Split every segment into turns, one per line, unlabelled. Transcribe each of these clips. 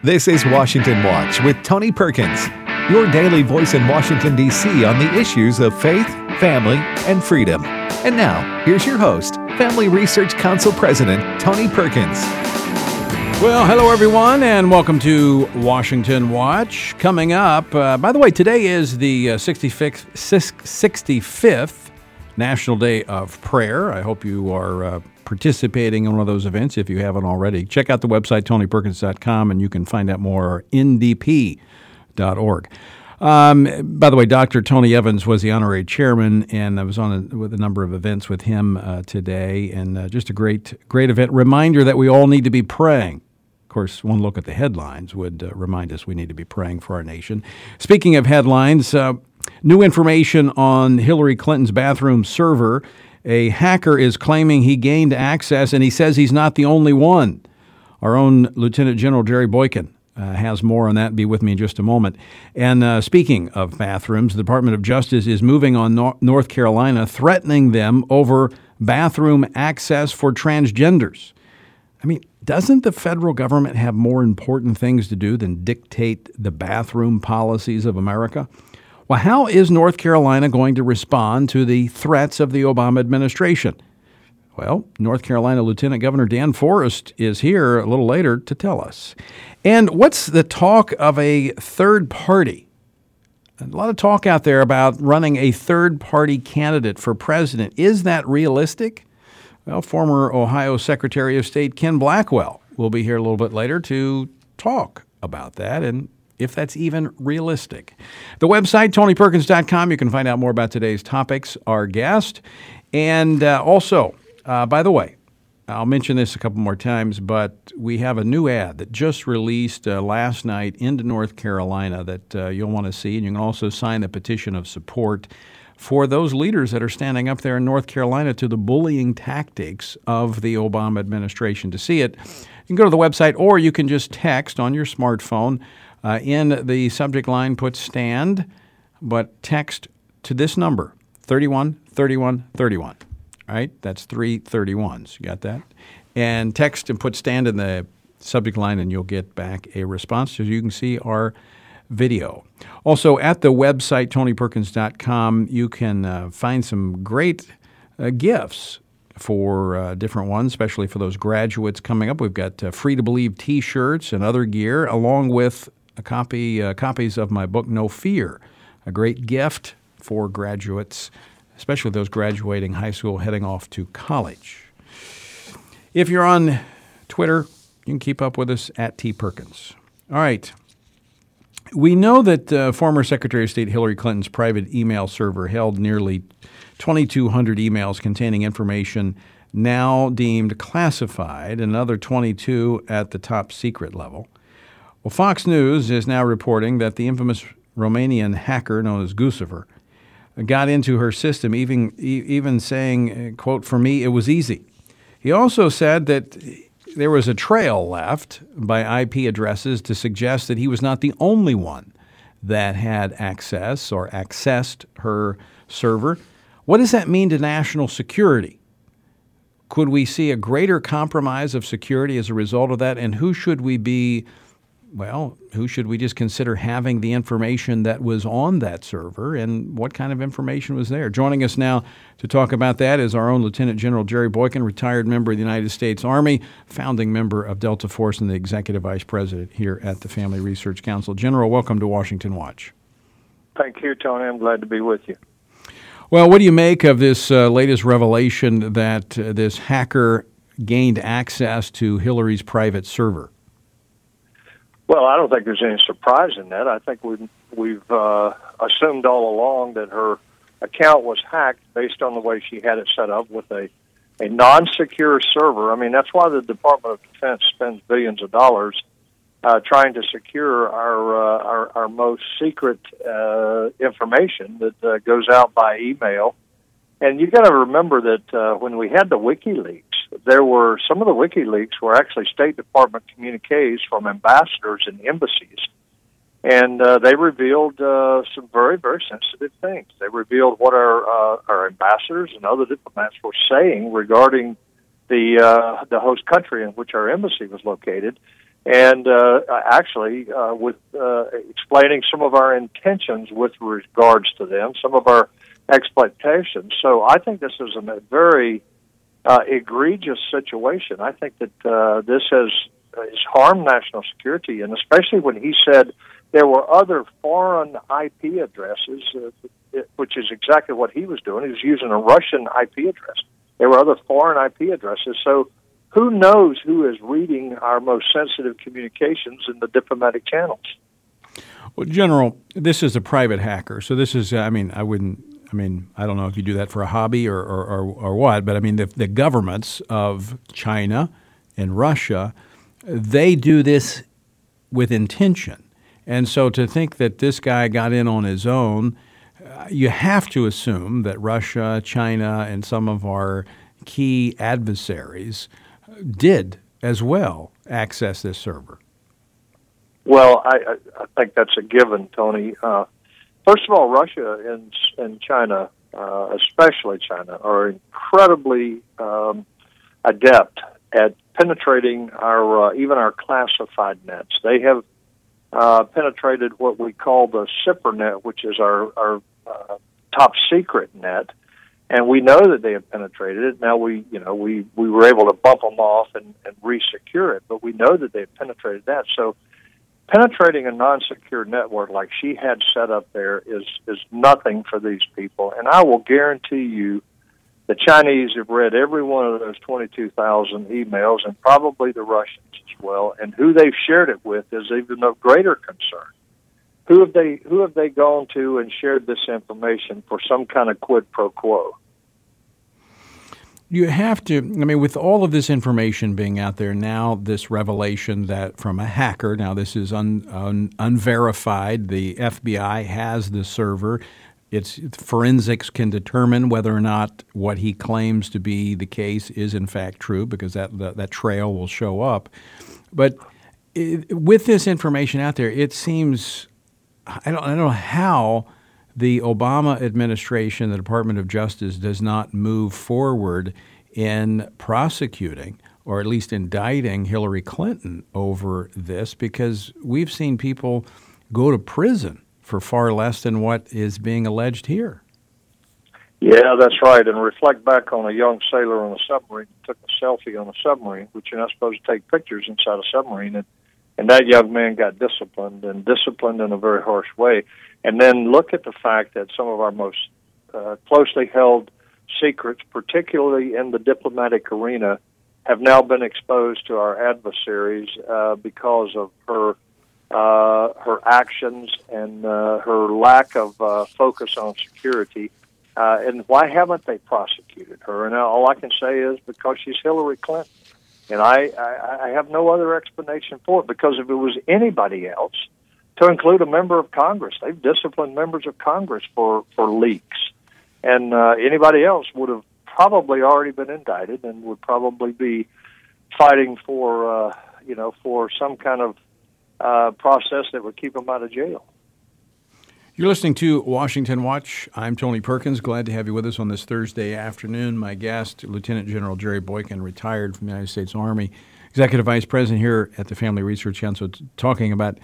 This is Washington Watch with Tony Perkins, your daily voice in Washington, D.C. on the issues of faith, family, and freedom. And now, here's your host, Family Research Council President Tony Perkins.
Well, hello everyone, and welcome to Washington Watch. Coming up, by the way, today is the 65th National Day of Prayer. I hope you are participating in one of those events if you haven't already. Check out the website, tonyperkins.com, and you can find out more, ndp.org. By the way, Dr. Tony Evans was the honorary chairman, and I was with a number of events with him today, and just a great event. Reminder that we all need to be praying. Of course, one look at the headlines would remind us we need to be praying for our nation. Speaking of headlines, new information on Hillary Clinton's bathroom server. A hacker is claiming he gained access, and he says he's not the only one. Our own Lieutenant General Jerry Boykin has more on that. Be with me in just a moment. And speaking of bathrooms, the Department of Justice is moving on North Carolina, threatening them over bathroom access for transgenders. I mean, doesn't the federal government have more important things to do than dictate the bathroom policies of America? Well, how is North Carolina going to respond to the threats of the Obama administration? Well, North Carolina Lieutenant Governor Dan Forest is here a little later to tell us. And what's the talk of a third party? A lot of talk out there about running a third-party candidate for president. Is that realistic? Well, former Ohio Secretary of State Ken Blackwell will be here a little bit later to talk about that and if that's even realistic. The website, tonyperkins.com, you can find out more about today's topics, our guest. And also, by the way, I'll mention this a couple more times, but we have a new ad that just released last night into North Carolina that you'll want to see. And you can also sign the petition of support for those leaders that are standing up there in North Carolina to the bullying tactics of the Obama administration. To see it, you can go to the website, or you can just text on your smartphone. In the subject line, put stand, but text to this number, 313131. All right, that's 3 31s. You got that? And text and put stand in the subject line, and you'll get back a response so you can see our video. Also, at the website, tonyperkins.com, you can find some great gifts for different ones, especially for those graduates coming up. We've got Free to Believe T-shirts and other gear, along with copies of my book, No Fear, a great gift for graduates, especially those graduating high school heading off to college. If you're on Twitter, you can keep up with us at tperkins. All right. We know that former Secretary of State Hillary Clinton's private email server held nearly 2,200 emails containing information now deemed classified, and another 22 at the top secret level. Well, Fox News is now reporting that the infamous Romanian hacker known as Guccifer got into her system, even saying, quote, "For me, it was easy." He also said that there was a trail left by IP addresses to suggest that he was not the only one that had access or accessed her server. What does that mean to national security? Could we see a greater compromise of security as a result of that? And who should we just consider having the information that was on that server, and what kind of information was there? Joining us now to talk about that is our own Lieutenant General Jerry Boykin, retired member of the United States Army, founding member of Delta Force, and the Executive Vice President here at the Family Research Council. General, welcome to Washington Watch.
Thank you, Tony. I'm glad to be with you.
Well, what do you make of this latest revelation that this hacker gained access to Hillary's private server?
Well, I don't think there's any surprise in that. I think we've assumed all along that her account was hacked based on the way she had it set up with a non-secure server. I mean, that's why the Department of Defense spends billions of dollars trying to secure our most secret information that goes out by email. And you got to remember that when we had the WikiLeaks, some of the WikiLeaks were actually State Department communiques from ambassadors and embassies. And they revealed some very, very sensitive things. They revealed what our ambassadors and other diplomats were saying regarding the host country in which our embassy was located. and actually with explaining some of our intentions with regards to them, some of our expectations. So I think this is a very egregious situation. I think that this has harmed national security, and especially when he said there were other foreign IP addresses, which is exactly what he was doing. He was using a Russian IP address. There were other foreign IP addresses. So who knows who is reading our most sensitive communications in the diplomatic channels?
Well, General, this is a private hacker. So this is, I don't know if you do that for a hobby or what, but I mean, the governments of China and Russia, they do this with intention. And so to think that this guy got in on his own, you have to assume that Russia, China, and some of our key adversaries did as well access this server.
Well, I think that's a given, Tony. First of all, Russia and China, especially China, are incredibly adept at penetrating even our classified nets. They have penetrated what we call the SIPR net, which is our top secret net, and we know that they have penetrated it. Now we were able to bump them off and re-secure it, but we know that they've penetrated that. So penetrating a non-secure network like she had set up there is nothing for these people, and I will guarantee you the Chinese have read every one of those 22,000 emails, and probably the Russians as well. And who they've shared it with is even of greater concern. Who have they gone to and shared this information for some kind of quid pro quo?
You have to, with all of this information being out there now, this revelation that from a hacker, now this is unverified, the FBI has the server. It's forensics can determine whether or not what he claims to be the case is in fact true, because that trail will show up. But with this information out there, it seems I don't know how the Obama administration, the Department of Justice, does not move forward in prosecuting or at least indicting Hillary Clinton over this, because we've seen people go to prison for far less than what is being alleged here.
Yeah, that's right. And reflect back on a young sailor on a submarine who took a selfie on a submarine, which you're not supposed to take pictures inside a submarine. And that young man got disciplined in a very harsh way. And then look at the fact that some of our most closely held secrets, particularly in the diplomatic arena, have now been exposed to our adversaries because of her actions and her lack of focus on security. And why haven't they prosecuted her? And all I can say is because she's Hillary Clinton. And I have no other explanation for it, because if it was anybody else, to include a member of Congress, they've disciplined members of Congress for leaks. And anybody else would have probably already been indicted and would probably be fighting for some kind of process that would keep them out of jail.
You're listening to Washington Watch. I'm Tony Perkins. Glad to have you with us on this Thursday afternoon. My guest, Lieutenant General Jerry Boykin, retired from the United States Army, Executive Vice President here at the Family Research Council, talking about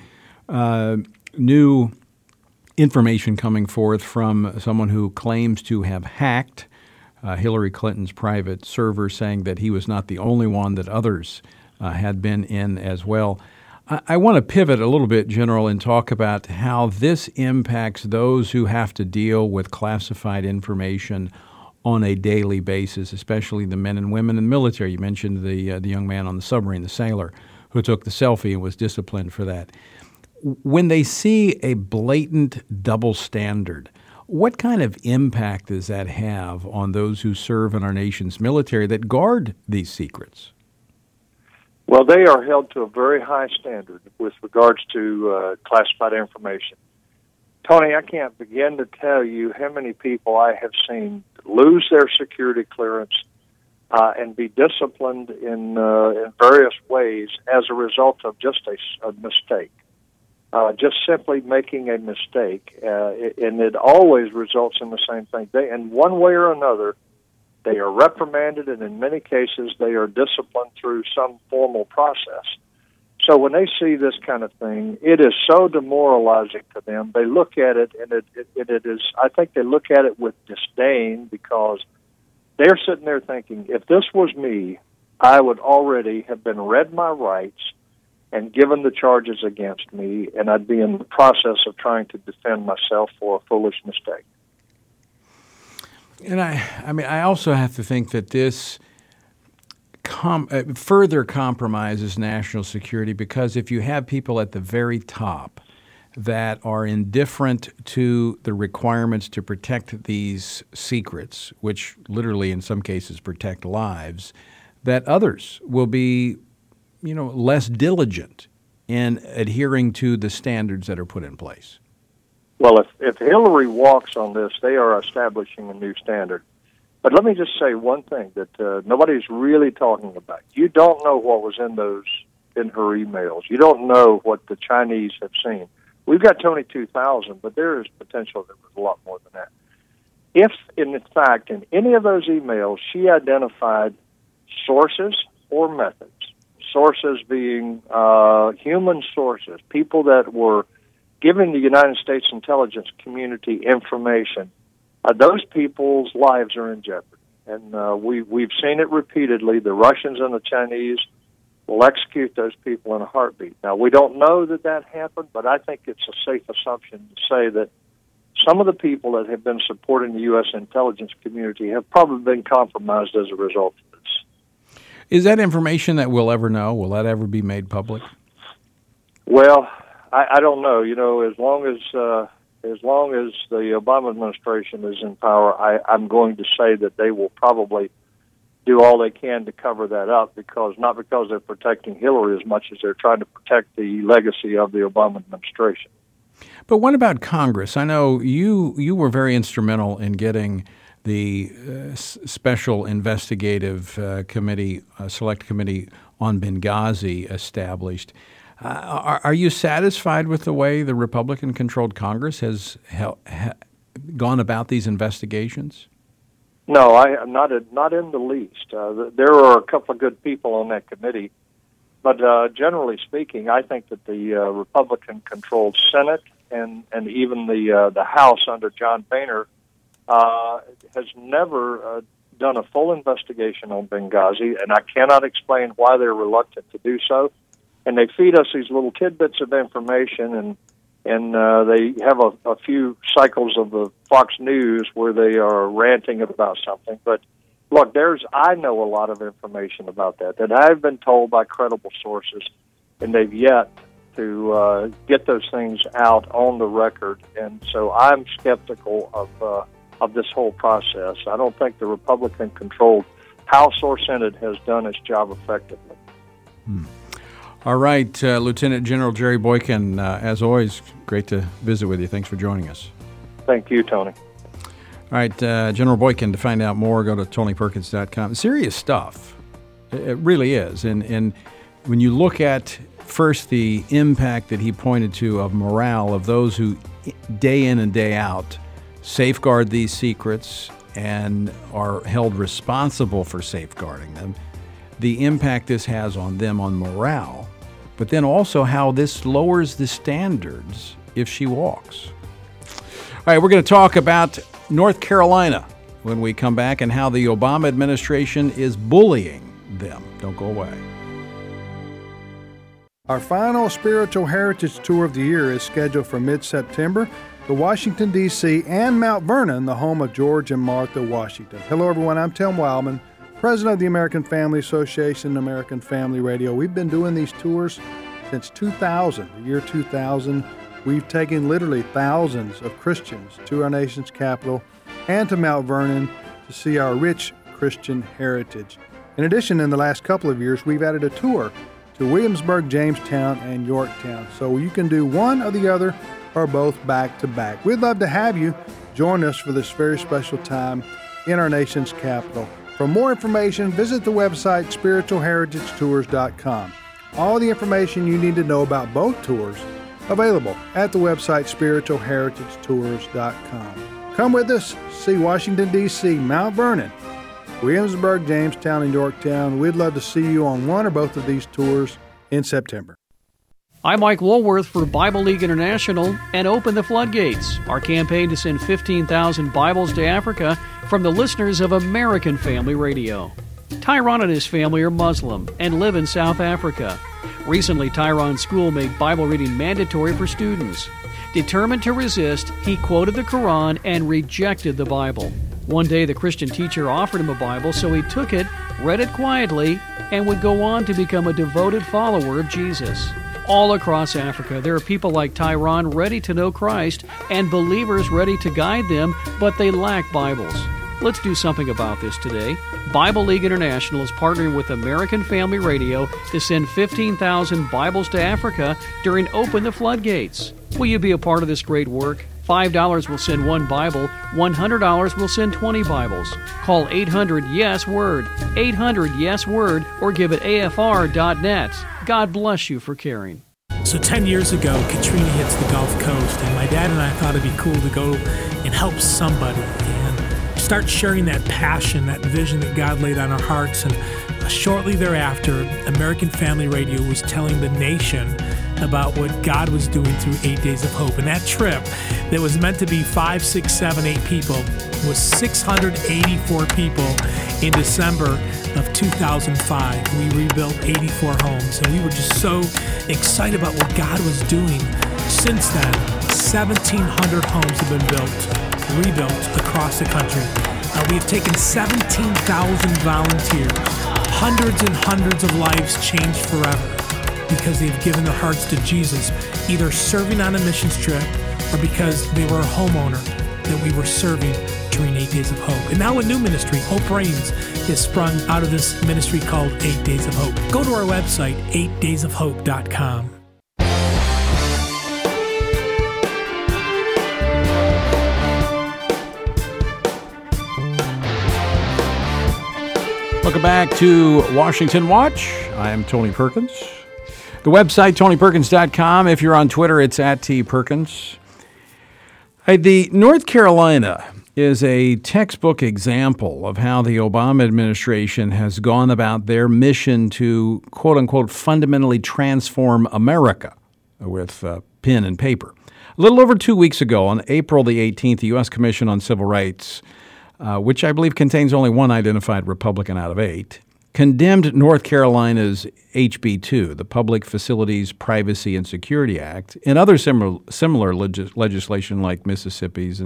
new information coming forth from someone who claims to have hacked Hillary Clinton's private server, saying that he was not the only one, that others had been in as well. I want to pivot a little bit, General, and talk about how this impacts those who have to deal with classified information on a daily basis, especially the men and women in the military. You mentioned the young man on the submarine, the sailor, who took the selfie and was disciplined for that. When they see a blatant double standard, what kind of impact does that have on those who serve in our nation's military that guard these secrets?
Well, they are held to a very high standard with regards to classified information. Tony, I can't begin to tell you how many people I have seen lose their security clearance and be disciplined in various ways as a result of just a mistake, just simply making a mistake. And it always results in the same thing. In one way or another, they are reprimanded, and in many cases, they are disciplined through some formal process. So when they see this kind of thing, it is so demoralizing to them. They look at it, and it is. I think they look at it with disdain because they're sitting there thinking, if this was me, I would already have been read my rights and given the charges against me, and I'd be in the process of trying to defend myself for a foolish mistake.
And I also have to think that this further compromises national security, because if you have people at the very top that are indifferent to the requirements to protect these secrets, which literally in some cases protect lives, that others will be, less diligent in adhering to the standards that are put in place.
Well, if Hillary walks on this, they are establishing a new standard. But let me just say one thing that nobody's really talking about. You don't know what was in her emails. You don't know what the Chinese have seen. We've got Tony 2000, but there is potential that was a lot more than that. If, in fact, in any of those emails, she identified sources or methods, sources being human sources, people that were giving the United States intelligence community information, those people's lives are in jeopardy. And we've seen it repeatedly. The Russians and the Chinese will execute those people in a heartbeat. Now, we don't know that happened, but I think it's a safe assumption to say that some of the people that have been supporting the U.S. intelligence community have probably been compromised as a result of this.
Is that information that we'll ever know? Will that ever be made public?
Well, I don't know. As long as the Obama administration is in power, I'm going to say that they will probably do all they can to cover that up, not because they're protecting Hillary as much as they're trying to protect the legacy of the Obama administration.
But what about Congress? I know you were very instrumental in getting the Special Investigative Committee, Select Committee on Benghazi established. Are you satisfied with the way the Republican-controlled Congress has gone about these investigations?
No, I'm not in the least. There are a couple of good people on that committee, but generally speaking, I think that the Republican-controlled Senate and even the House under John Boehner has never done a full investigation on Benghazi, and I cannot explain why they're reluctant to do so. And they feed us these little tidbits of information, and they have a few cycles of the Fox News where they are ranting about something. But look, I know a lot of information about that I've been told by credible sources, and they've yet to get those things out on the record. And so I'm skeptical of this whole process. I don't think the Republican-controlled House or Senate has done its job effectively.
All right, Lieutenant General Jerry Boykin, as always, great to visit with you. Thanks for joining us.
Thank you, Tony.
All right, General Boykin, to find out more, go to TonyPerkins.com. Serious stuff. It really is. And when you look at, first, the impact that he pointed to of morale of those who, day in and day out, safeguard these secrets and are held responsible for safeguarding them, the impact this has on them on morale, but then also how this lowers the standards if she walks. All right, we're going to talk about North Carolina when we come back and how the Obama administration is bullying them. Don't go away.
Our final Spiritual Heritage Tour of the year is scheduled for mid-September to Washington, D.C. and Mount Vernon, the home of George and Martha Washington. Hello, everyone. I'm Tim Wildman, President of the American Family Association, American Family Radio. We've been doing these tours since 2000, the year 2000. We've taken literally thousands of Christians to our nation's capital and to Mount Vernon to see our rich Christian heritage. In addition, in the last couple of years, we've added a tour to Williamsburg, Jamestown, and Yorktown. So you can do one or the other or both back to back. We'd love to have you join us for this very special time in our nation's capital. For more information, visit the website spiritualheritagetours.com. All the information you need to know about both tours available at the website spiritualheritagetours.com. Come with us, see Washington, D.C., Mount Vernon, Williamsburg, Jamestown, and Yorktown. We'd love to see you on one or both of these tours in September.
I'm Mike Woolworth for Bible League International and Open the Floodgates, our campaign to send 15,000 Bibles to Africa from the listeners of American Family Radio. Tyron and his family are Muslim and live in South Africa. Recently, Tyron's school made Bible reading mandatory for students. Determined to resist, he quoted the Quran and rejected the Bible. One day, the Christian teacher offered him a Bible, so he took it, read it quietly, and would go on to become a devoted follower of Jesus. All across Africa, there are people like Tyron ready to know Christ and believers ready to guide them, but they lack Bibles. Let's do something about this today. Bible League International is partnering with American Family Radio to send 15,000 Bibles to Africa during Open the Floodgates. Will you be a part of this great work? $5 will send one Bible, $100 will send 20 Bibles. Call 800-YES-WORD, 800-YES-WORD, or give at afr.net. God bless you for caring.
So 10 years ago, Katrina hits the Gulf Coast, and my dad and I thought it'd be cool to go and help somebody and start sharing that passion, that vision that God laid on our hearts. And shortly thereafter, American Family Radio was telling the nation about what God was doing through 8 Days of Hope. And that trip that was meant to be 5, 6, 7, 8 people was 684 people in December of 2005. We rebuilt 84 homes, and we were just so excited about what God was doing. Since then, 1,700 homes have been rebuilt across the country. We have taken 17,000 volunteers. Hundreds and hundreds of lives changed forever because they've given their hearts to Jesus, either serving on a missions trip or because they were a homeowner that we were serving during 8 Days of Hope. And now a new ministry, Hope Reigns, is sprung out of this ministry called 8 Days of Hope. Go to our website, 8daysofhope.com.
Welcome back to Washington Watch. I am Tony Perkins. The website, TonyPerkins.com. If you're on Twitter, it's @TPerkins. Hey, the North Carolina is a textbook example of how the Obama administration has gone about their mission to, quote-unquote, fundamentally transform America with pen and paper. A little over 2 weeks ago, on April the 18th, the U.S. Commission on Civil Rights, which I believe contains only one identified Republican out of 8, condemned North Carolina's HB 2, the Public Facilities Privacy and Security Act, and other similar legislation like Mississippi's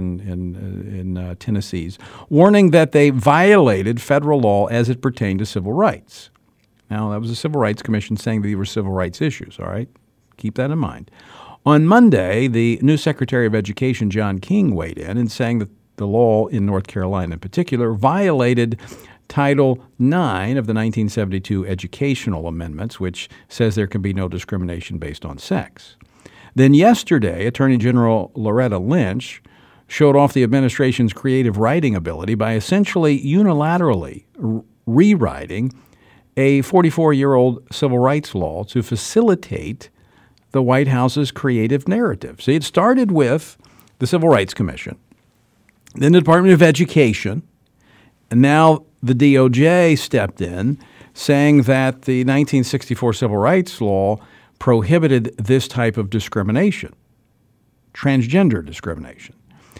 and Tennessee's, warning that they violated federal law as it pertained to civil rights. Now, that was the Civil Rights Commission saying these were civil rights issues, all right? Keep that in mind. On Monday, the new Secretary of Education, John King, weighed in and saying that the law in North Carolina in particular violated Title IX of the 1972 Educational Amendments, which says there can be no discrimination based on sex. Then yesterday, Attorney General Loretta Lynch showed off the administration's creative writing ability by essentially unilaterally rewriting a 44-year-old civil rights law to facilitate the White House's creative narrative. See, it started with the Civil Rights Commission, then the Department of Education, and now the DOJ stepped in, saying that the 1964 Civil Rights Law prohibited this type of discrimination, transgender discrimination,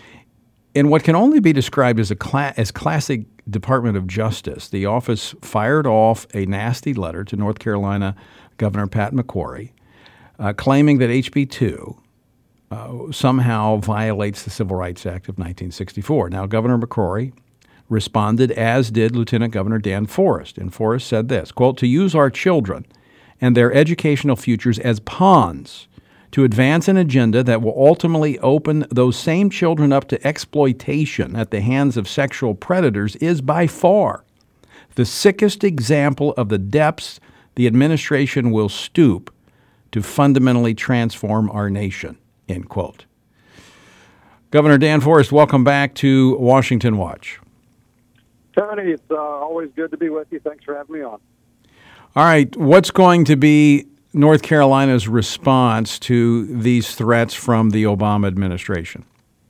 in what can only be described as as classic Department of Justice. The office fired off a nasty letter to North Carolina Governor Pat McCrory, claiming that HB 2 somehow violates the Civil Rights Act of 1964. Now, Governor McCrory responded, as did Lieutenant Governor Dan Forest. And Forest said this, quote, "To use our children and their educational futures as pawns to advance an agenda that will ultimately open those same children up to exploitation at the hands of sexual predators is by far the sickest example of the depths the administration will stoop to fundamentally transform our nation," end quote. Governor Dan Forest, welcome back to Washington Watch.
Tony, it's always good to be with you. Thanks for having me on.
All right. What's going to be North Carolina's response to these threats from the Obama administration?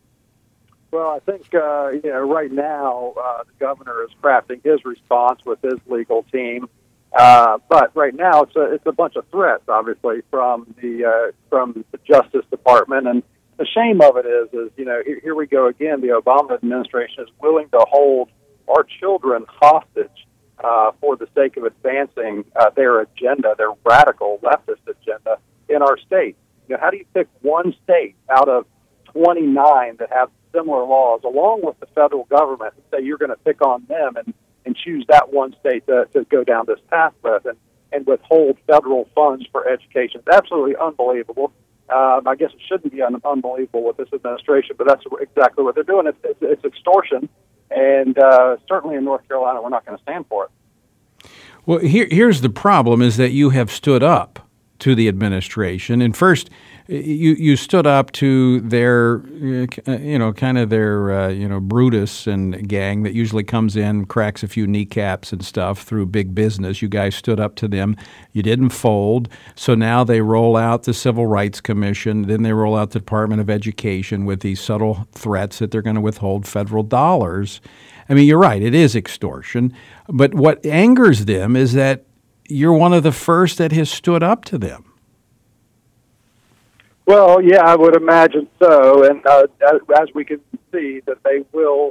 Well, I think right now the governor is crafting his response with his legal team. But right now, it's a bunch of threats, obviously, from the Justice Department, and the shame of it is here we go again. The Obama administration is willing to hold our children hostage for the sake of advancing their agenda, their radical leftist agenda in our state. How do you pick one state out of 29 that have similar laws, along with the federal government, and say you're going to pick on them and choose that one state to go down this path with and withhold federal funds for education? It's absolutely unbelievable. I guess it shouldn't be unbelievable with this administration, but that's exactly what they're doing. It's extortion, and certainly in North Carolina, we're not going to stand for it.
Well, here's the problem: is that you have stood up to the administration, and first, you stood up to their, kind of their, Brutus and gang that usually comes in, cracks a few kneecaps and stuff through big business. You guys stood up to them. You didn't fold. So now they roll out the Civil Rights Commission. Then they roll out the Department of Education with these subtle threats that they're going to withhold federal dollars. I mean, you're right. It is extortion. But what angers them is that you're one of the first that has stood up to them.
Well, yeah, I would imagine so, and as we can see, that they will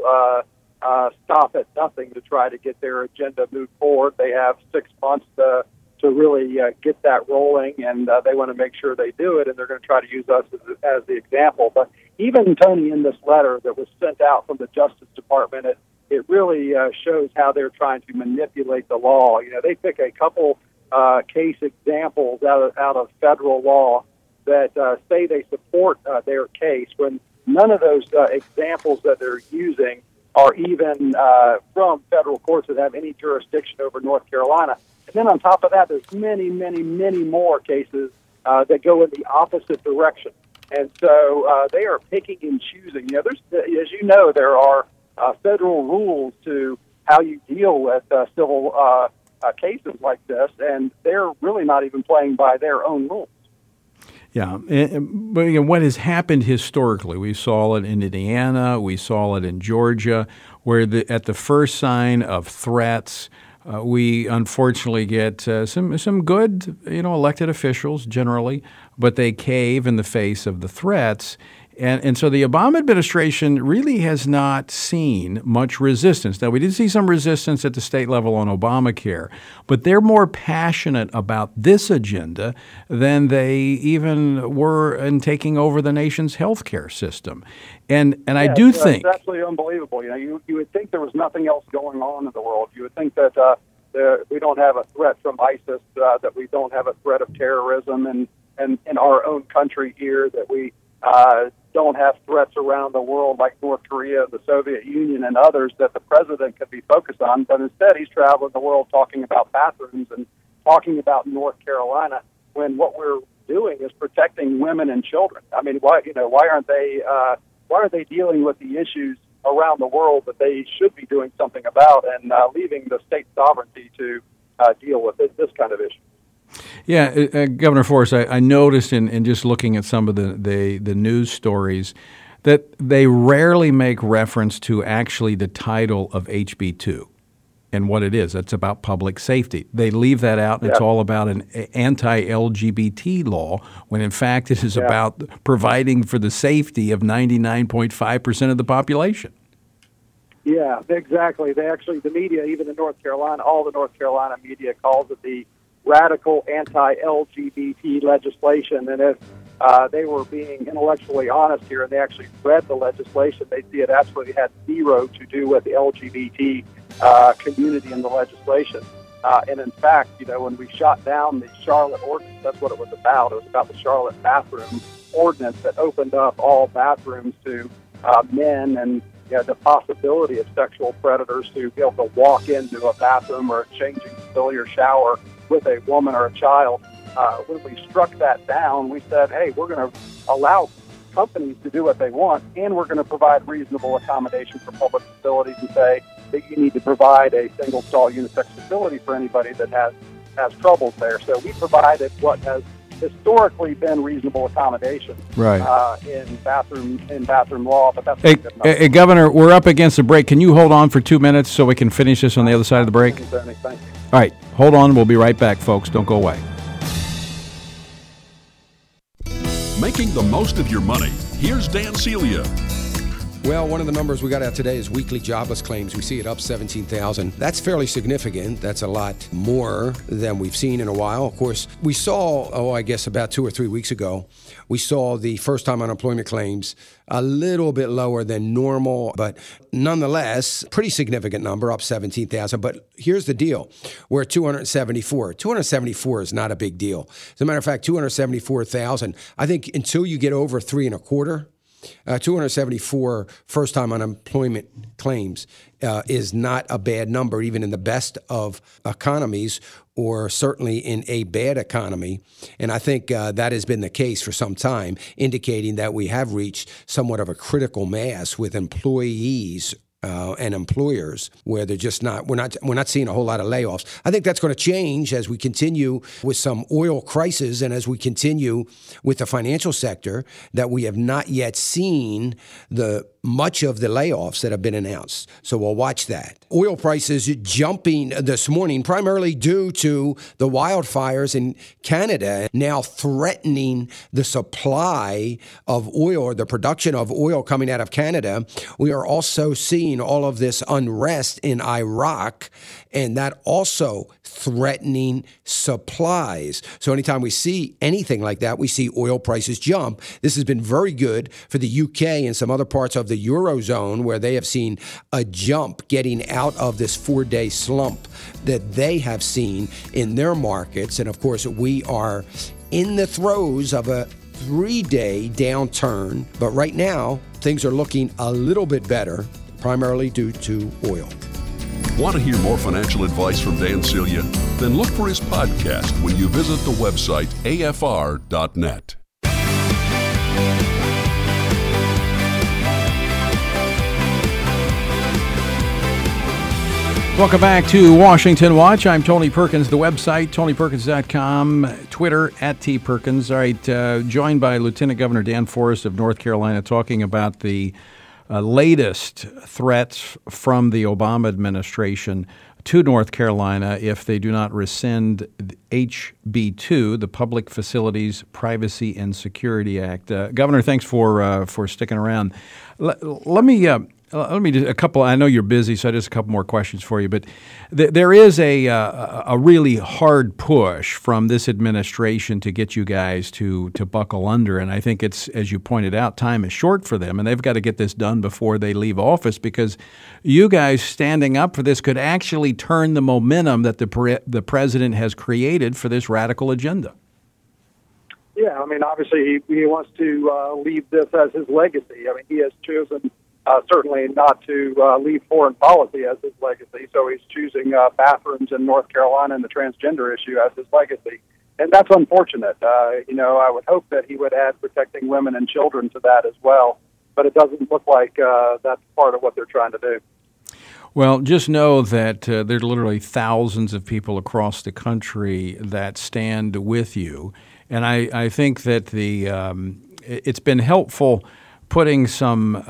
stop at nothing to try to get their agenda moved forward. They have 6 months to really get that rolling, and they want to make sure they do it, and they're going to try to use us as the example. But even, Tony, in this letter that was sent out from the Justice Department, it really shows how they're trying to manipulate the law. They pick a couple case examples out of federal law that say they support their case, when none of those examples that they're using are even from federal courts that have any jurisdiction over North Carolina. And then on top of that, there's many, many, many more cases that go in the opposite direction. And so they are picking and choosing. There's, as you know, there are federal rules to how you deal with civil cases like this, and they're really not even playing by their own rules.
Yeah, but what has happened historically, we saw it in Indiana, we saw it in Georgia, where at the first sign of threats, we unfortunately get some good, elected officials generally, but they cave in the face of the threats. And so the Obama administration really has not seen much resistance. Now, we did see some resistance at the state level on Obamacare, but they're more passionate about this agenda than they even were in taking over the nation's health care system. And I do think
it's absolutely unbelievable. You would think there was nothing else going on in the world. You would think that we don't have a threat from ISIS, that we don't have a threat of terrorism in our own country here, that we don't have threats around the world like North Korea, the Soviet Union, and others that the president could be focused on. But instead, he's traveling the world talking about bathrooms and talking about North Carolina, when what we're doing is protecting women and children. I mean, why aren't they dealing with the issues around the world that they should be doing something about, and leaving the state sovereignty to deal with this kind of issue?
Yeah, Governor Forrest, I noticed in just looking at some of the news stories that they rarely make reference to actually the title of HB 2 and what it is. It's about public safety. They leave that out, and it's all about an anti-LGBT law, when in fact it is about providing for the safety of 99.5% of the population.
Yeah, exactly. The media, even in North Carolina, all the North Carolina media calls it the radical anti-LGBT legislation. And if they were being intellectually honest here and they actually read the legislation, they'd see it absolutely had zero to do with the LGBT community in the legislation. And in fact, when we shot down the Charlotte ordinance, that's what it was about. It was about the Charlotte bathroom ordinance that opened up all bathrooms to men, and the possibility of sexual predators to be able to walk into a bathroom or a changing facility or shower with a woman or a child. When we struck that down, we said, hey, we're going to allow companies to do what they want, and we're going to provide reasonable accommodation for public facilities, and say that you need to provide a single-stall unisex facility for anybody that has troubles there. So we provided what has historically been reasonable accommodation in bathroom law, but that's not good enough.
Hey, Governor, we're up against the break. Can you hold on for 2 minutes so we can finish this on the other side of the break?
Thank you.
All right. Hold on. We'll be right back, folks. Don't go away.
Making the most of your money. Here's Dan Celia.
Well, one of the numbers we got out today is weekly jobless claims. We see it up 17,000. That's fairly significant. That's a lot more than we've seen in a while. Of course, we saw, I guess about 2 or 3 weeks ago, we saw the first-time unemployment claims a little bit lower than normal, but nonetheless, pretty significant number, up 17,000. But here's the deal. We're at 274. 274 is not a big deal. As a matter of fact, 274,000, I think until you get over 3.25, 274 first-time unemployment claims is not a bad number, even in the best of economies, or certainly in a bad economy. And I think that has been the case for some time, indicating that we have reached somewhat of a critical mass with employees and employers, where they're just not, we're not seeing a whole lot of layoffs. I think that's going to change as we continue with some oil crisis and as we continue with the financial sector, that we have not yet seen much of the layoffs that have been announced. So we'll watch that. Oil prices jumping this morning, primarily due to the wildfires in Canada, now threatening the supply of oil, or the production of oil coming out of Canada. We are also seeing all of this unrest in Iraq, and that also threatening supplies. So anytime we see anything like that, we see oil prices jump. This has been very good for the UK and some other parts of the Eurozone, where they have seen a jump getting out of this 4-day slump that they have seen in their markets. And of course, we are in the throes of a 3-day downturn. But right now, things are looking a little bit better, primarily due to oil.
Want to hear more financial advice from Dan Celia? Then look for his podcast when you visit the website afr.net.
Welcome back to Washington Watch. I'm Tony Perkins. The website, TonyPerkins.com, Twitter, @TPerkins. All right, joined by Lieutenant Governor Dan Forest of North Carolina, talking about the latest threats from the Obama administration to North Carolina if they do not rescind HB 2, the Public Facilities Privacy and Security Act. Governor, thanks for sticking around. Let me do a couple. I know you're busy, so just a couple more questions for you. But there is a really hard push from this administration to get you guys to buckle under, and I think it's, as you pointed out, time is short for them, and they've got to get this done before they leave office, because you guys standing up for this could actually turn the momentum that the president has created for this radical agenda.
Yeah, I mean, obviously he wants to leave this as his legacy. I mean, he has chosen certainly not to leave foreign policy as his legacy. So he's choosing bathrooms in North Carolina and the transgender issue as his legacy. And that's unfortunate. I would hope that he would add protecting women and children to that as well. But it doesn't look like that's part of what they're trying to do.
Well, just know that there are literally thousands of people across the country that stand with you. And I think that it's been helpful putting some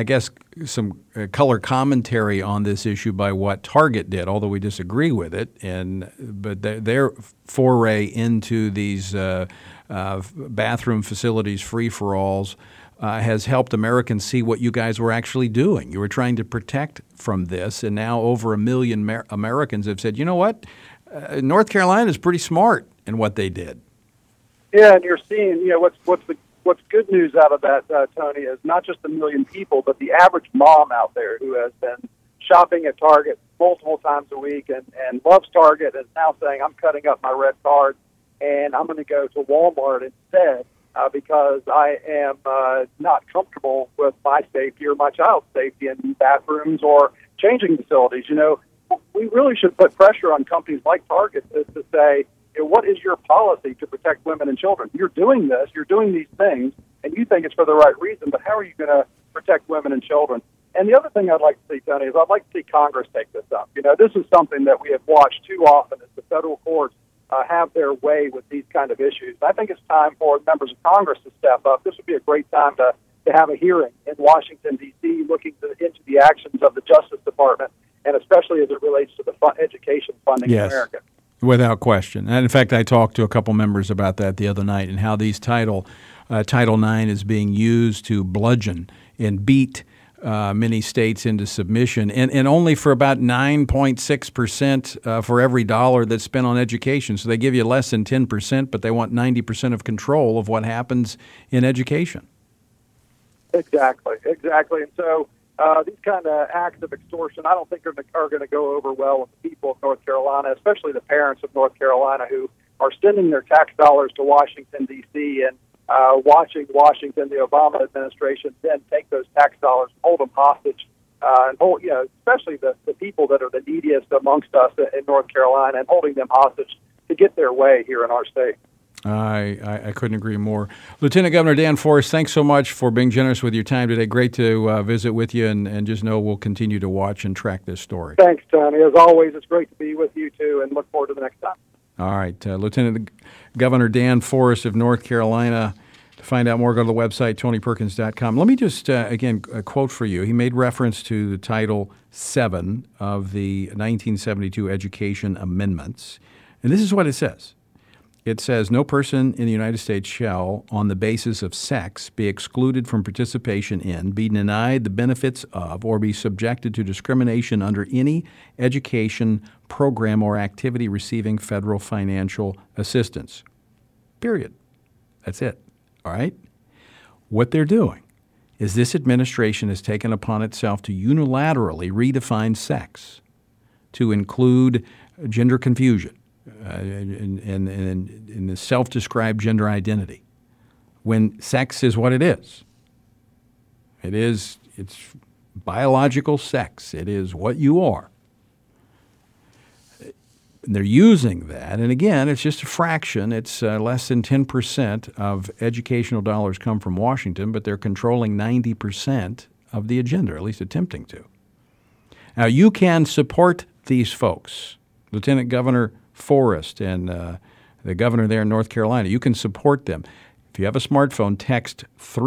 color commentary on this issue by what Target did, although we disagree with it. But their foray into these bathroom facilities, free-for-alls, has helped Americans see what you guys were actually doing. You were trying to protect from this, and now over 1 million Americans have said, you know what, North Carolina is pretty smart in what they did.
Yeah, and you're seeing, what's good news out of that, Tony, is not just 1 million people, but the average mom out there who has been shopping at Target multiple times a week and loves Target is now saying, I'm cutting up my red card and I'm going to go to Walmart instead because I am not comfortable with my safety or my child's safety in bathrooms or changing facilities. We really should put pressure on companies like Target to say, what is your policy to protect women and children? You're doing this, you're doing these things, and you think it's for the right reason, but how are you going to protect women and children? And the other thing I'd like to see, Tony, is I'd like to see Congress take this up. This is something that we have watched too often as the federal courts have their way with these kind of issues. I think it's time for members of Congress to step up. This would be a great time to have a hearing in Washington, D.C., looking into the actions of the Justice Department, and especially as it relates to the education funding in America.
Without question. And in fact, I talked to a couple members about that the other night and how these Title IX is being used to bludgeon and beat many states into submission, and only for about 9.6% for every dollar that's spent on education. So they give you less than 10%, but they want 90% of control of what happens in education.
Exactly. And so these kind of acts of extortion, I don't think are going to go over well with the people of North Carolina, especially the parents of North Carolina who are sending their tax dollars to Washington, D.C., and watching Washington, the Obama administration, then take those tax dollars, hold them hostage, and hold, especially the people that are the neediest amongst us in North Carolina, and holding them hostage to get their way here in our state.
I couldn't agree more. Lieutenant Governor Dan Forest, thanks so much for being generous with your time today. Great to visit with you, and just know we'll continue to watch and track this story.
Thanks, Tony. As always, it's great to be with you, too, and look forward to the next time.
All right. Lieutenant Governor Dan Forest of North Carolina. To find out more, go to the website, TonyPerkins.com. Let me just, again, a quote for you. He made reference to the Title VII of the 1972 Education Amendments. And this is what it says. It says, no person in the United States shall, on the basis of sex, be excluded from participation in, be denied the benefits of, or be subjected to discrimination under any education program or activity receiving federal financial assistance. Period. That's it. All right? What they're doing is this administration has taken upon itself to unilaterally redefine sex to include gender confusion in the self-described gender identity, when sex is what it is. It's biological sex. It is what you are. And they're using that, and again, it's just a fraction. It's less than 10% of educational dollars come from Washington, but they're controlling 90% of the agenda, or at least attempting to. Now, you can support these folks, Lieutenant Governor Forest and the governor there in North Carolina. You can support them. If you have a smartphone, text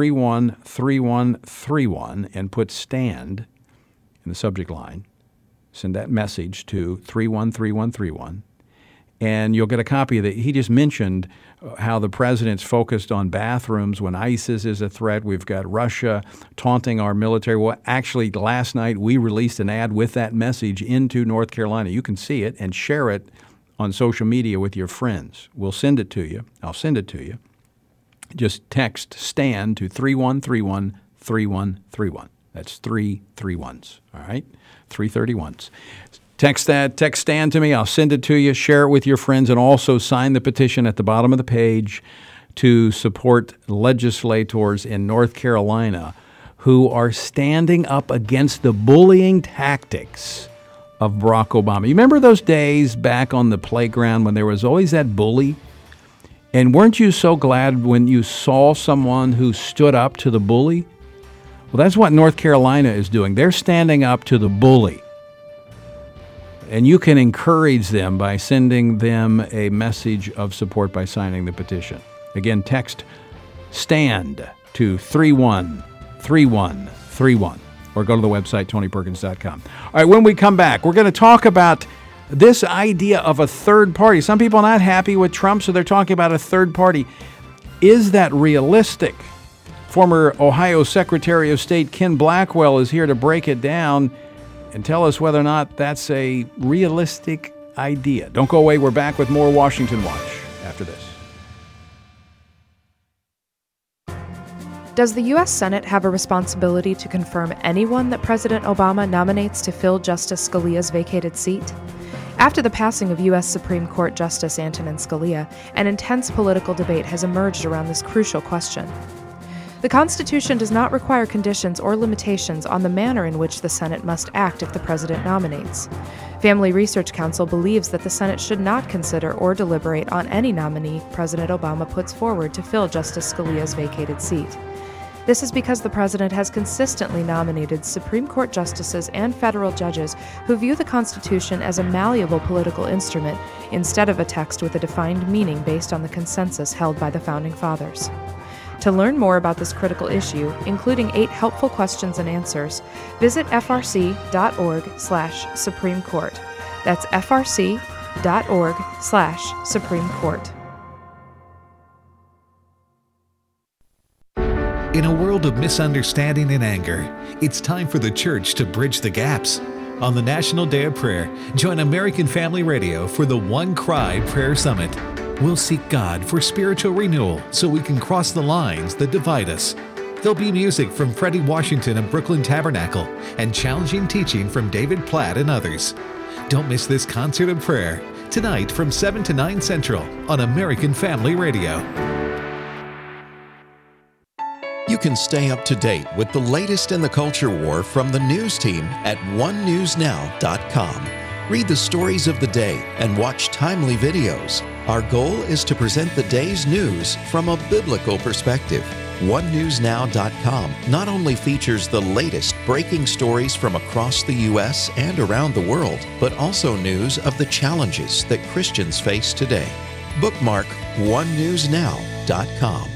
313131 and put STAND in the subject line. Send that message to 313131, and you'll get a copy of it. He just mentioned how the president's focused on bathrooms when ISIS is a threat. We've got Russia taunting our military. Well, actually, last night we released an ad with that message into North Carolina. You can see it and share it on social media with your friends. We'll send it to you. I'll send it to you. Just text STAND to 313131. That's 3 3-1s, all right? 331s. Text STAND to me. I'll send it to you. Share it with your friends, and also sign the petition at the bottom of the page to support legislators in North Carolina who are standing up against the bullying tactics of Barack Obama. You remember those days back on the playground when there was always that bully? And weren't you so glad when you saw someone who stood up to the bully? Well, that's what North Carolina is doing. They're standing up to the bully. And you can encourage them by sending them a message of support by signing the petition. Again, text STAND to 313131 or go to the website, TonyPerkins.com. All right, when we come back, we're going to talk about this idea of a third party. Some people are not happy with Trump, so they're talking about a third party. Is that realistic? Former Ohio Secretary of State Ken Blackwell is here to break it down and tell us whether or not that's a realistic idea. Don't go away. We're back with more Washington Watch after this.
Does the U.S. Senate have a responsibility to confirm anyone that President Obama nominates to fill Justice Scalia's vacated seat? After the passing of U.S. Supreme Court Justice Antonin Scalia, an intense political debate has emerged around this crucial question. The Constitution does not require conditions or limitations on the manner in which the Senate must act if the President nominates. Family Research Council believes that the Senate should not consider or deliberate on any nominee President Obama puts forward to fill Justice Scalia's vacated seat. This is because the President has consistently nominated Supreme Court justices and federal judges who view the Constitution as a malleable political instrument instead of a text with a defined meaning based on the consensus held by the Founding Fathers. To learn more about this critical issue, including 8 helpful questions and answers, visit frc.org/Supreme Court. That's frc.org/Supreme ccc.org/Supreme Court.
In a world of misunderstanding and anger, it's time for the church to bridge the gaps. On the National Day of Prayer, join American Family Radio for the One Cry Prayer Summit. We'll seek God for spiritual renewal so we can cross the lines that divide us. There'll be music from Freddie Washington and Brooklyn Tabernacle and challenging teaching from David Platt and others. Don't miss this concert of prayer tonight from 7 to 9 Central on American Family Radio.
You can stay up to date with the latest in the culture war from the news team at onenewsnow.com. Read the stories of the day and watch timely videos. Our goal is to present the day's news from a biblical perspective. OneNewsNow.com not only features the latest breaking stories from across the U.S. and around the world, but also news of the challenges that Christians face today. Bookmark OneNewsNow.com.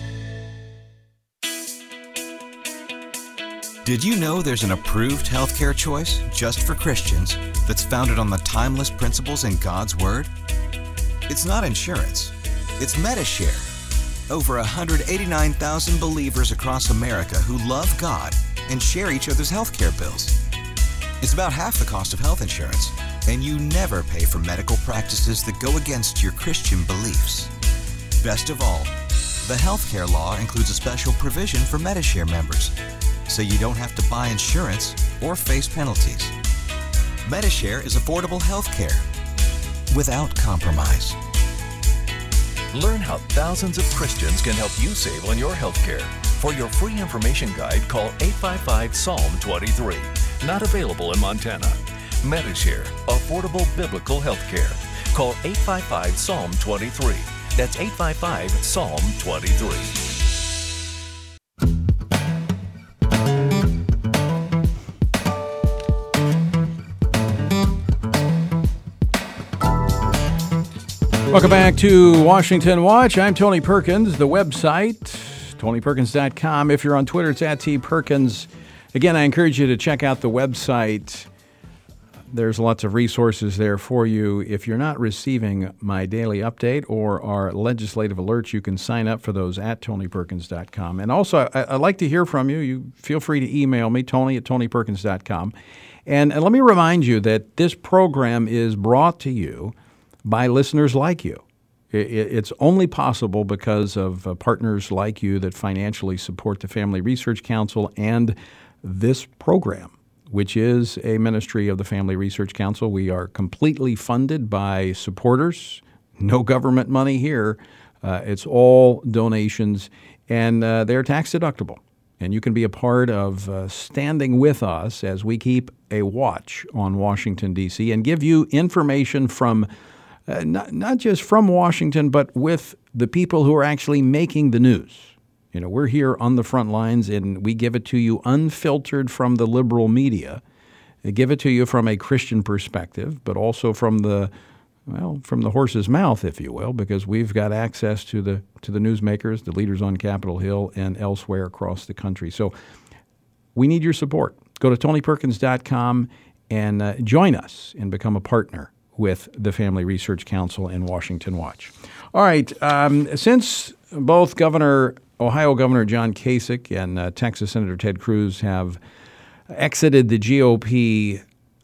Did you know there's an approved healthcare choice just for Christians that's founded on the timeless principles in God's Word? It's not insurance. It's Medishare. Over 189,000 believers across America who love God and share each other's healthcare bills. It's about half the cost of health insurance, and you never pay for medical practices that go against your Christian beliefs. Best of all, the healthcare law includes a special provision for Medishare members, so you don't have to buy insurance or face penalties. Medishare is affordable health care without compromise.
Learn how thousands of Christians can help you save on your health care. For your free information guide, call 855-PSALM-23. Not available in Montana. Medishare, affordable biblical health care. Call 855-PSALM-23. That's 855-PSALM-23.
Welcome back to Washington Watch. I'm Tony Perkins. The website, TonyPerkins.com. If you're on Twitter, it's @TPerkins. Again, I encourage you to check out the website. There's lots of resources there for you. If you're not receiving my daily update or our legislative alerts, you can sign up for those at TonyPerkins.com. And also, I'd like to hear from you. You feel free to email me, Tony@TonyPerkins.com. And let me remind you that this program is brought to you by listeners like you. It's only possible because of partners like you that financially support the Family Research Council and this program, which is a ministry of the Family Research Council. We are completely funded by supporters, no government money here. It's all donations, and they're tax deductible. And you can be a part of standing with us as we keep a watch on Washington, D.C., and give you information from not just from Washington, but with the people who are actually making the news. You know, we're here on the front lines, and we give it to you unfiltered from the liberal media. We give it to you from a Christian perspective, but also from the horse's mouth, if you will, because we've got access to the newsmakers, the leaders on Capitol Hill, and elsewhere across the country. So we need your support. Go to TonyPerkins.com and join us and become a partner with the Family Research Council and Washington Watch. All right, since both Ohio Governor John Kasich and Texas Senator Ted Cruz have exited the GOP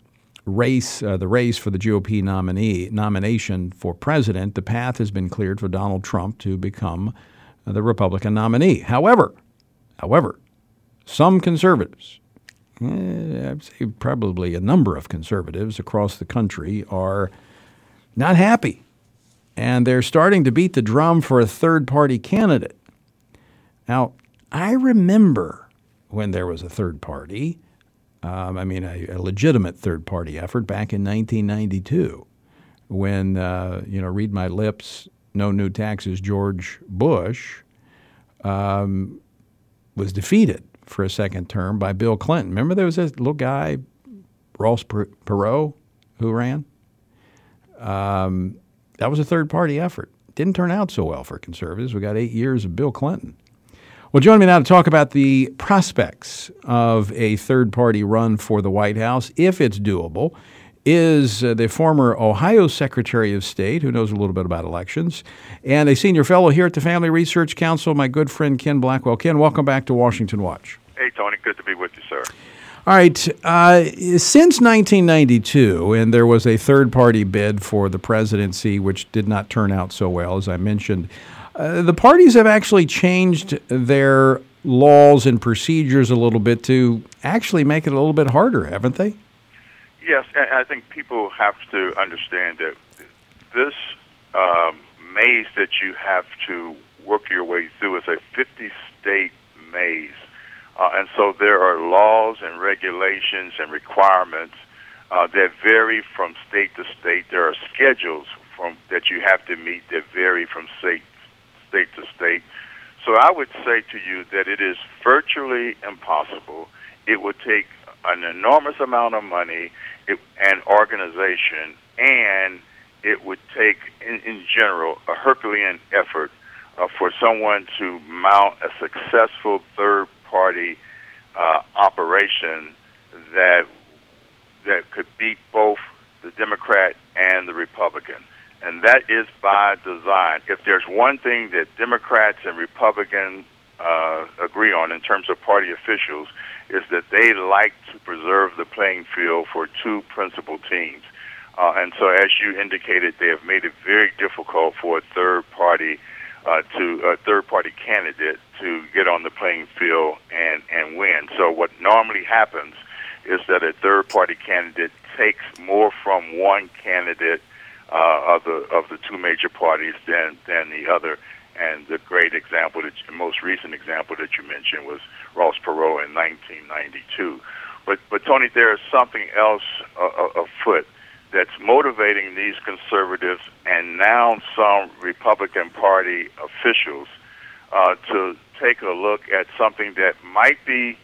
race, the race for the GOP nomination for president, the path has been cleared for Donald Trump to become the Republican nominee. However, some conservatives, I'd say probably a number of conservatives across the country, are not happy, and they're starting to beat the drum for a third-party candidate. Now, I remember when there was a third party, a legitimate third-party effort back in 1992 when, read my lips, no new taxes, George Bush was defeated for a second term by Bill Clinton. Remember there was this little guy, Ross Perot, who ran? That was a third-party effort. Didn't turn out so well for conservatives. We got 8 years of Bill Clinton. Well, join me now to talk about the prospects of a third-party run for the White House, if it's doable, is the former Ohio Secretary of State, who knows a little bit about elections, and a senior fellow here at the Family Research Council, my good friend Ken Blackwell. Ken, welcome back to Washington Watch.
Hey, Tony. Good to be with you, sir.
All right. Since 1992, and there was a third-party bid for the presidency, which did not turn out so well, as I mentioned, the parties have actually changed their laws and procedures a little bit to actually make it a little bit harder, haven't they?
Yes, and I think people have to understand that this maze that you have to work your way through is a 50-state maze. And so there are laws and regulations and requirements that vary from state to state. There are schedules that you have to meet that vary from state to state. So I would say to you that it is virtually impossible. It would take an enormous amount of money and organization, and it would take, in general, a Herculean effort for someone to mount a successful third-party operation that could beat both the Democrat and the Republican. And that is by design. If there's one thing that Democrats and Republicans agree on in terms of party officials, is that they like to preserve the playing field for two principal teams. And so, as you indicated, they have made it very difficult for a third-party candidate to get on the playing field and win. So what normally happens is that a third-party candidate takes more from one candidate of the two major parties than the other. And the great example, the most recent example that you mentioned was Ross Perot in 1992. But Tony, there is something else afoot that's motivating these conservatives and now some Republican Party officials to take a look at something that might be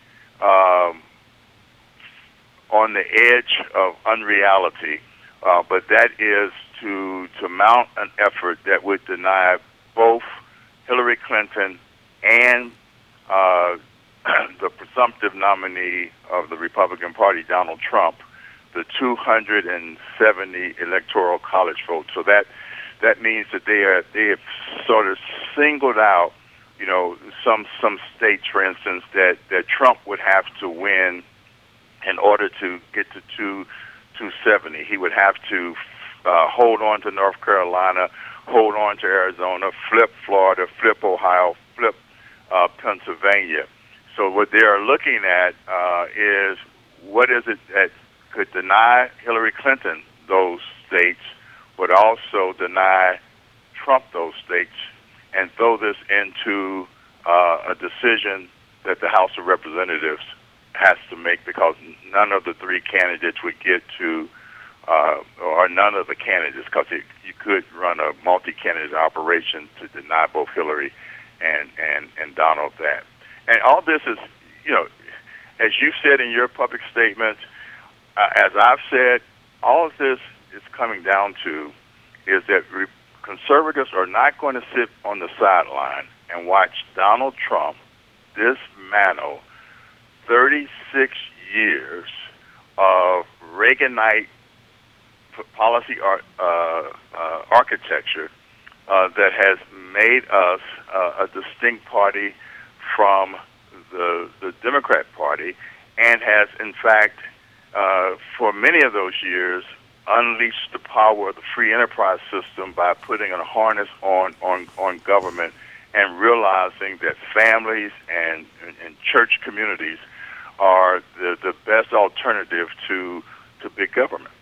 on the edge of unreality, but that is to mount an effort that would deny both Hillary Clinton and the presumptive nominee of the Republican Party, Donald Trump, the 270 electoral college votes. So that means that they have sort of singled out, some states, for instance, that Trump would have to win in order to get to 270. He would have to hold on to North Carolina, hold on to Arizona, flip Florida, flip Ohio, flip Pennsylvania. So what they are looking at is what is it that could deny Hillary Clinton those states, but also deny Trump those states, and throw this into a decision that the House of Representatives has to make, because none of the three candidates would get to, or none of the candidates, because you could run a multi-candidate operation to deny both Hillary and Donald that. And all this is, as you said in your public statements, as I've said, all of this is coming down to is that conservatives are not going to sit on the sideline and watch Donald Trump dismantle 36 years of Reaganite policy architecture that has made us a distinct party from the Democrat Party, and has, in fact, for many of those years, unleashed the power of the free enterprise system by putting a harness on government and realizing that families and church communities are the best alternative to big government.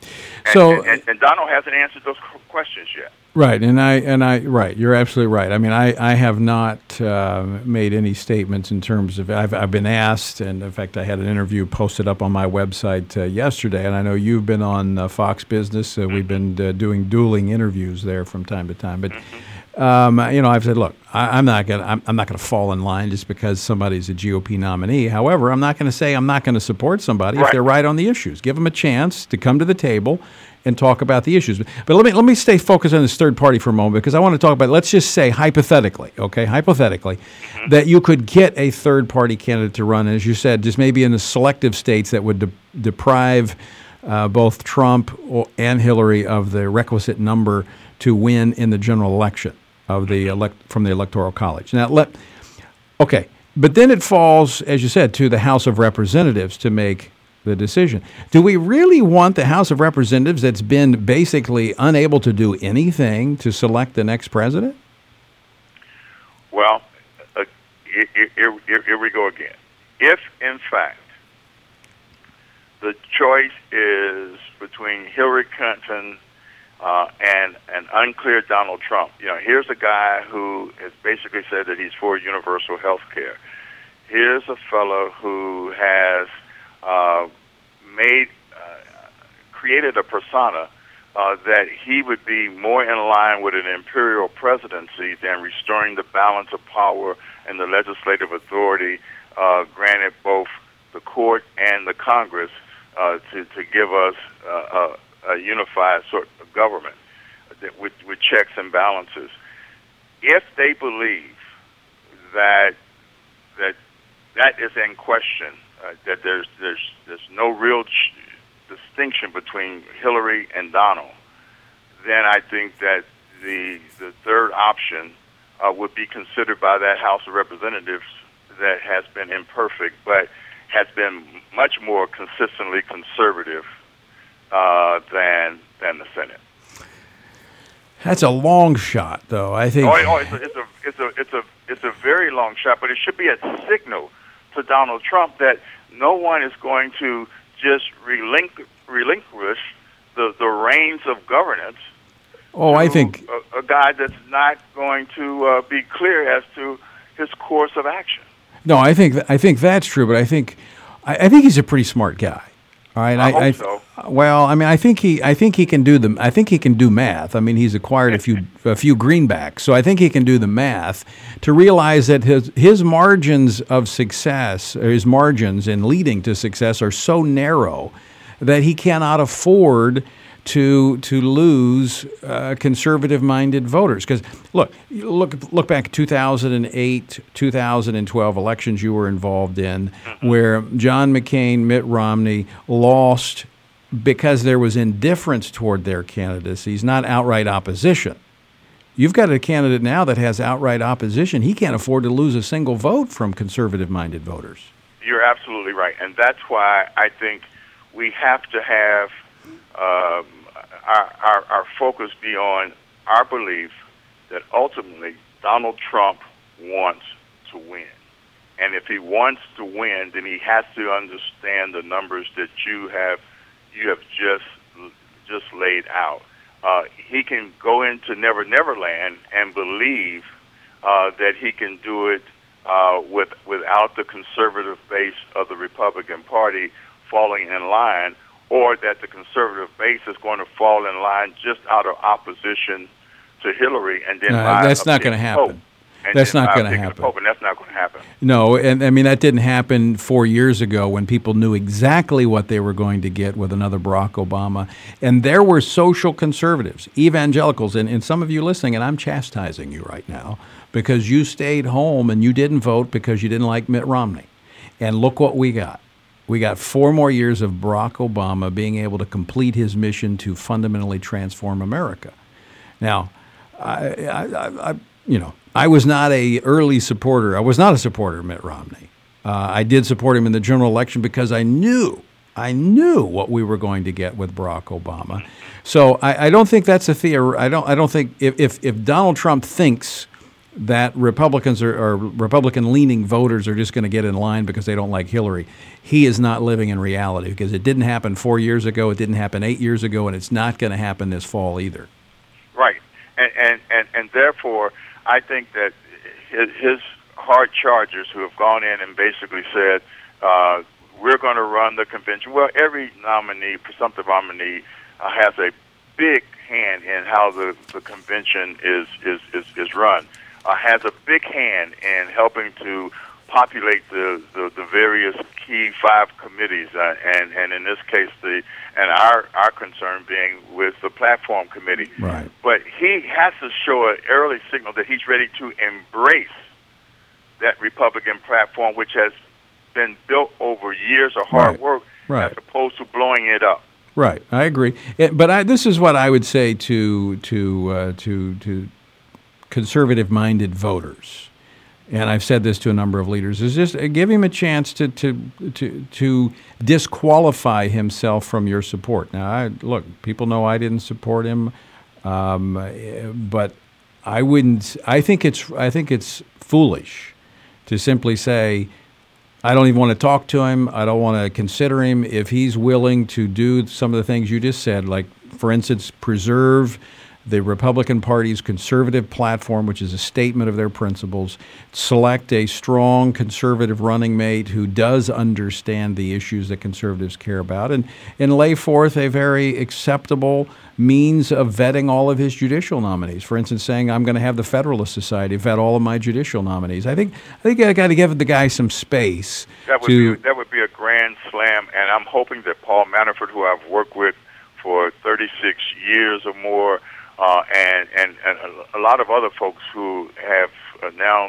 And Donald hasn't answered those questions yet.
Right, right. You're absolutely right. I mean, I have not made any statements in terms of. I've been asked, and in fact, I had an interview posted up on my website yesterday, and I know you've been on Fox Business. We've been doing dueling interviews there from time to time, but. I've said, look, I'm not gonna fall in line just because somebody's a GOP nominee. However, I'm not going to say I'm not going to support somebody if they're right on the issues. Give them a chance to come to the table and talk about the issues. But let me stay focused on this third party for a moment, because I want to talk about. Let's just say hypothetically, that you could get a third party candidate to run, as you said, just maybe in the selective states that would deprive both Trump and Hillary of the requisite number to win in the general election of from the Electoral College. Now, okay, but then it falls, as you said, to the House of Representatives to make the decision. Do we really want the House of Representatives that's been basically unable to do anything to select the next president?
Well, here we go again. If, in fact, the choice is between Hillary Clinton and an unclear Donald Trump, here's a guy who has basically said that he's for universal health care. Here's a fellow who has created a persona that he would be more in line with an imperial presidency than restoring the balance of power and the legislative authority granted both the court and the Congress to give us a unified sort of government with checks and balances. If they believe that is in question, that there's no real distinction between Hillary and Donald, then I think that the third option would be considered by that House of Representatives that has been imperfect, but has been much more consistently conservative than the Senate.
That's a long shot, though. I think.
It's a very long shot, but it should be a signal to Donald Trump that no one is going to just relinquish the reins of governance.
I think
a guy that's not going to be clear as to his course of action.
No, I think that's true, but I think he's a pretty smart guy. All right,
I hope so.
Well, I mean, I think he can do math. I mean, he's acquired a few greenbacks, so I think he can do the math to realize that his margins of success, or his margins in leading to success, are so narrow that he cannot afford to lose conservative-minded voters. Because look back 2008, 2012 elections you were involved in, where John McCain, Mitt Romney lost because there was indifference toward their candidacies, not outright opposition. You've got a candidate now that has outright opposition. He can't afford to lose a single vote from conservative-minded voters.
You're absolutely right, and that's why I think we have to have our focus be on our belief that ultimately Donald Trump wants to win. And if he wants to win, then he has to understand the numbers that you have just laid out. He can go into Never Never Land and believe that he can do it without the conservative base of the Republican Party falling in line, or that the conservative base is going to fall in line just out of opposition to Hillary, and then
that's not going to happen. That's not going to happen.
And that's not going to happen.
No, and I mean that didn't happen 4 years ago when people knew exactly what they were going to get with another Barack Obama. And there were social conservatives, evangelicals, and some of you listening, and I'm chastising you right now because you stayed home and you didn't vote because you didn't like Mitt Romney. And look what we got. We got 4 more years of Barack Obama being able to complete his mission to fundamentally transform America. Now, I was not a early supporter. I was not a supporter of Mitt Romney. I did support him in the general election because I knew what we were going to get with Barack Obama. So I don't think that's a theory. I don't think if Donald Trump thinks that Republicans or Republican-leaning voters are just going to get in line because they don't like Hillary, he is not living in reality, because it didn't happen 4 years ago, it didn't happen 8 years ago, and it's not going to happen this fall either.
Right, and therefore, I think that his hard chargers who have gone in and basically said, we're going to run the convention. Well, every nominee, presumptive nominee, has a big hand in how the convention is run. Has a big hand in helping to populate the various key 5 committees, and in this case, our concern being with the platform committee.
Right.
But he has to show an early signal that he's ready to embrace that Republican platform, which has been built over years of hard work,
right,
as opposed to blowing it up.
Right, I agree. But this is what I would say to conservative-minded voters, and I've said this to a number of leaders: is just give him a chance to disqualify himself from your support. Now, look, people know I didn't support him, but I wouldn't. I think it's foolish to simply say, I don't even want to talk to him. I don't want to consider him. If he's willing to do some of the things you just said, like, for instance, preserve the Republican Party's conservative platform, which is a statement of their principles, select a strong conservative running mate who does understand the issues that conservatives care about, and lay forth a very acceptable means of vetting all of his judicial nominees. For instance, saying, I'm going to have the Federalist Society vet all of my judicial nominees. I think I got to give the guy some space.
That would be a grand slam, and I'm hoping that Paul Manafort, who I've worked with for 36 years or more, and a lot of other folks who have now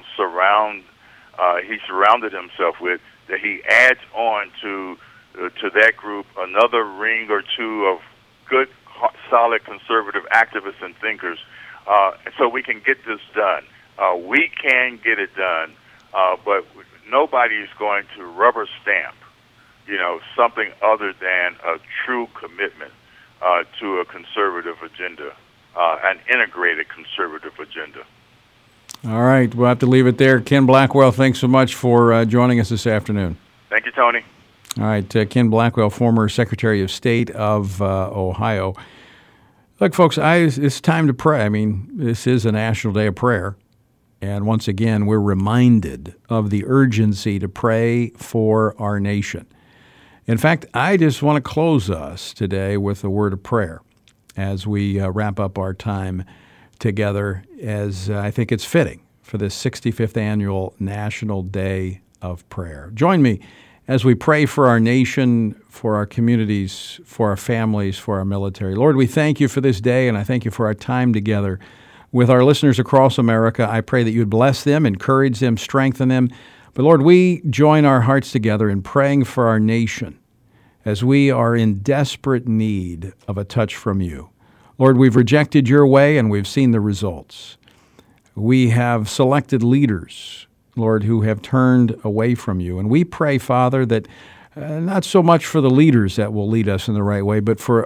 he surrounded himself with, that he adds on to that group another ring or two of good, solid conservative activists and thinkers, so we can get this done. We can get it done, but nobody is going to rubber stamp, something other than a true commitment to a conservative agenda. An integrated conservative agenda.
All right, we'll have to leave it there. Ken Blackwell, thanks so much for joining us this afternoon.
Thank you, Tony.
All right, Ken Blackwell, former Secretary of State of Ohio. Look, folks, it's time to pray. I mean, this is a National Day of Prayer. And once again, we're reminded of the urgency to pray for our nation. In fact, I just want to close us today with a word of prayer as we wrap up our time together, as I think it's fitting for this 65th annual National Day of Prayer. Join me as we pray for our nation, for our communities, for our families, for our military. Lord, we thank you for this day, and I thank you for our time together with our listeners across America. I pray that you would bless them, encourage them, strengthen them. But Lord, we join our hearts together in praying for our nation, as we are in desperate need of a touch from you. Lord, we've rejected your way, and we've seen the results. We have selected leaders, Lord, who have turned away from you. And we pray, Father, that not so much for the leaders that will lead us in the right way, but for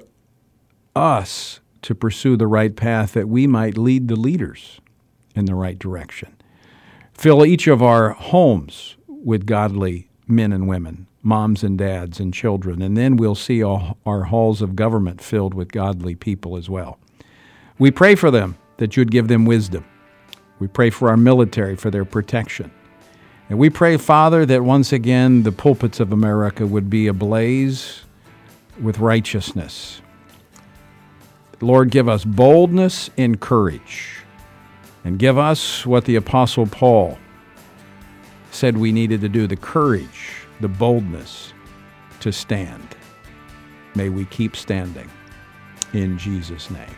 us to pursue the right path, that we might lead the leaders in the right direction. Fill each of our homes with godly men and women, moms and dads and children, and then we'll see our halls of government filled with godly people as well. We pray for them, that you'd give them wisdom. We pray for our military, for their protection. And we pray, Father, that once again the pulpits of America would be ablaze with righteousness. Lord, give us boldness and courage, and give us what the Apostle Paul said we needed to do, the courage, the boldness to stand. May we keep standing in Jesus' name.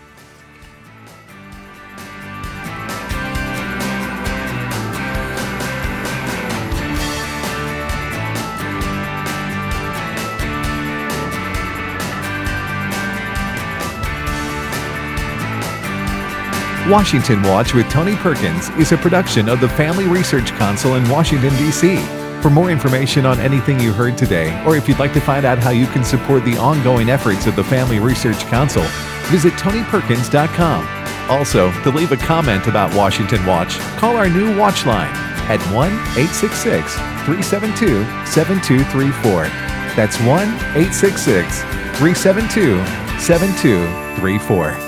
Washington Watch with Tony Perkins is a production of the Family Research Council in Washington, D.C. For more information on anything you heard today, or if you'd like to find out how you can support the ongoing efforts of the Family Research Council, visit TonyPerkins.com. Also, to leave a comment about Washington Watch, call our new Watch line at 1-866-372-7234. That's 1-866-372-7234.